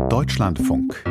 Deutschlandfunk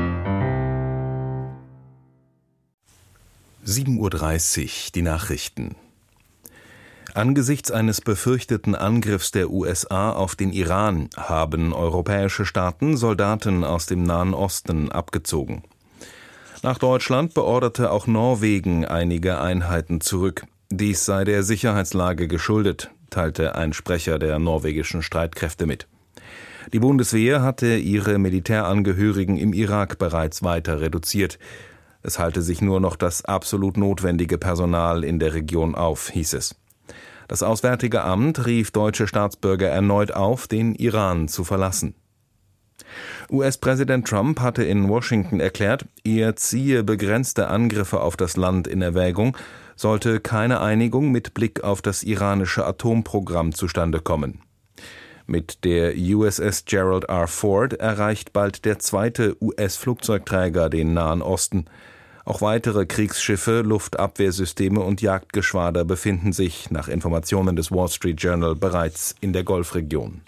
7:30 Uhr, die Nachrichten. Angesichts eines befürchteten Angriffs der USA auf den Iran haben europäische Staaten Soldaten aus dem Nahen Osten abgezogen. Nach Deutschland beorderte auch Norwegen einige Einheiten zurück. Dies sei der Sicherheitslage geschuldet, teilte ein Sprecher der norwegischen Streitkräfte mit. Die Bundeswehr hatte ihre Militärangehörigen im Irak bereits weiter reduziert. Es halte sich nur noch das absolut notwendige Personal in der Region auf, hieß es. Das Auswärtige Amt rief deutsche Staatsbürger erneut auf, den Iran zu verlassen. US-Präsident Trump hatte in Washington erklärt, er ziehe begrenzte Angriffe auf das Land in Erwägung, sollte keine Einigung mit Blick auf das iranische Atomprogramm zustande kommen. Mit der USS Gerald R. Ford erreicht bald der zweite US-Flugzeugträger den Nahen Osten. Auch weitere Kriegsschiffe, Luftabwehrsysteme und Jagdgeschwader befinden sich, nach Informationen des Wall Street Journal, bereits in der Golfregion.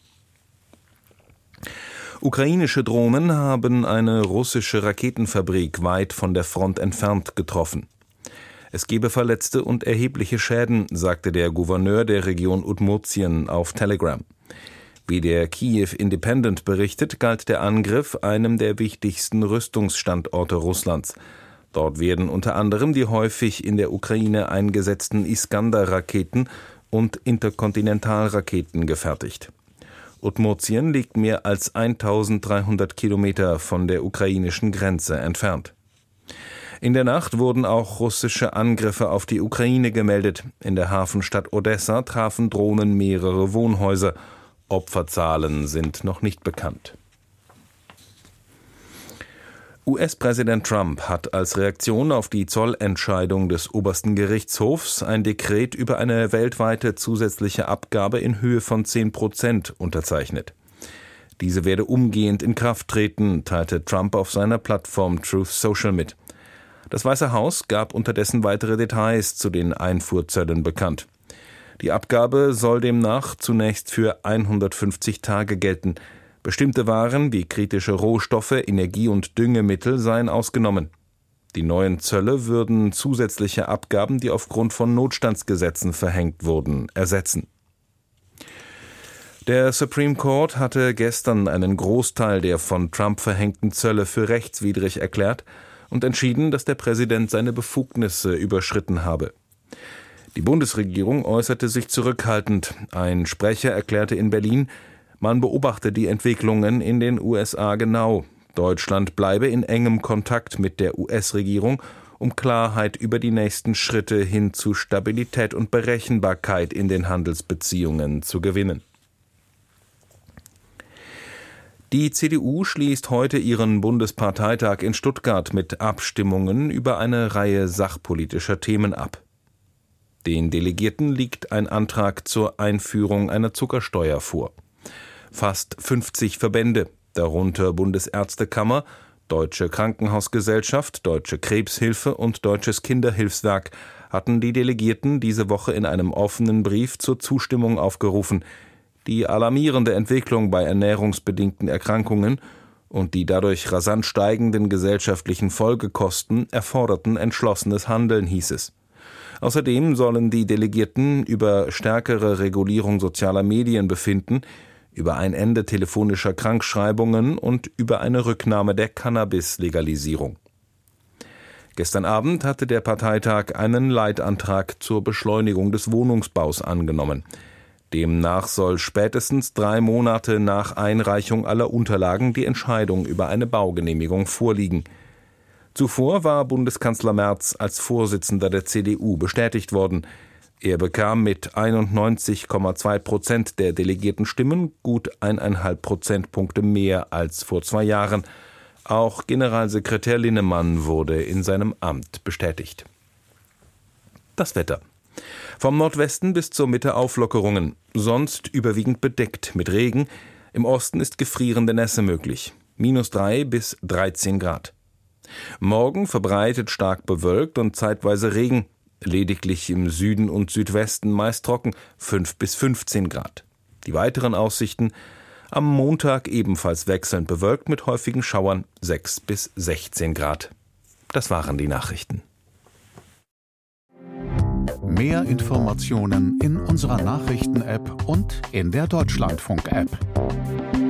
Ukrainische Drohnen haben eine russische Raketenfabrik weit von der Front entfernt getroffen. Es gebe Verletzte und erhebliche Schäden, sagte der Gouverneur der Region Udmurtien auf Telegram. Wie der Kiew Independent berichtet, galt der Angriff einem der wichtigsten Rüstungsstandorte Russlands. Dort werden unter anderem die häufig in der Ukraine eingesetzten Iskander-Raketen und Interkontinentalraketen gefertigt. Udmurtien liegt mehr als 1300 Kilometer von der ukrainischen Grenze entfernt. In der Nacht wurden auch russische Angriffe auf die Ukraine gemeldet. In der Hafenstadt Odessa trafen Drohnen mehrere Wohnhäuser. Opferzahlen sind noch nicht bekannt. US-Präsident Trump hat als Reaktion auf die Zollentscheidung des obersten Gerichtshofs ein Dekret über eine weltweite zusätzliche Abgabe in Höhe von 10% unterzeichnet. Diese werde umgehend in Kraft treten, teilte Trump auf seiner Plattform Truth Social mit. Das Weiße Haus gab unterdessen weitere Details zu den Einfuhrzöllen bekannt. Die Abgabe soll demnach zunächst für 150 Tage gelten. Bestimmte Waren wie kritische Rohstoffe, Energie- und Düngemittel seien ausgenommen. Die neuen Zölle würden zusätzliche Abgaben, die aufgrund von Notstandsgesetzen verhängt wurden, ersetzen. Der Supreme Court hatte gestern einen Großteil der von Trump verhängten Zölle für rechtswidrig erklärt und entschieden, dass der Präsident seine Befugnisse überschritten habe. Die Bundesregierung äußerte sich zurückhaltend. Ein Sprecher erklärte in Berlin, man beobachte die Entwicklungen in den USA genau. Deutschland bleibe in engem Kontakt mit der US-Regierung, um Klarheit über die nächsten Schritte hin zu Stabilität und Berechenbarkeit in den Handelsbeziehungen zu gewinnen. Die CDU schließt heute ihren Bundesparteitag in Stuttgart mit Abstimmungen über eine Reihe sachpolitischer Themen ab. Den Delegierten liegt ein Antrag zur Einführung einer Zuckersteuer vor. Fast 50 Verbände, darunter Bundesärztekammer, Deutsche Krankenhausgesellschaft, Deutsche Krebshilfe und Deutsches Kinderhilfswerk, hatten die Delegierten diese Woche in einem offenen Brief zur Zustimmung aufgerufen. Die alarmierende Entwicklung bei ernährungsbedingten Erkrankungen und die dadurch rasant steigenden gesellschaftlichen Folgekosten erforderten entschlossenes Handeln, hieß es. Außerdem sollen die Delegierten über stärkere Regulierung sozialer Medien befinden, über ein Ende telefonischer Krankschreibungen und über eine Rücknahme der Cannabis-Legalisierung. Gestern Abend hatte der Parteitag einen Leitantrag zur Beschleunigung des Wohnungsbaus angenommen. Demnach soll spätestens 3 Monate nach Einreichung aller Unterlagen die Entscheidung über eine Baugenehmigung vorliegen. Zuvor war Bundeskanzler Merz als Vorsitzender der CDU bestätigt worden. Er bekam mit 91,2% der delegierten Stimmen gut 1,5 Prozentpunkte mehr als vor 2 Jahren. Auch Generalsekretär Linnemann wurde in seinem Amt bestätigt. Das Wetter. Vom Nordwesten bis zur Mitte Auflockerungen, sonst überwiegend bedeckt mit Regen. Im Osten ist gefrierende Nässe möglich. -3 bis 13 Grad. Morgen verbreitet stark bewölkt und zeitweise Regen. Lediglich im Süden und Südwesten meist trocken, 5 bis 15 Grad. Die weiteren Aussichten: Am Montag ebenfalls wechselnd bewölkt mit häufigen Schauern 6 bis 16 Grad. Das waren die Nachrichten. Mehr Informationen in unserer Nachrichten-App und in der Deutschlandfunk-App.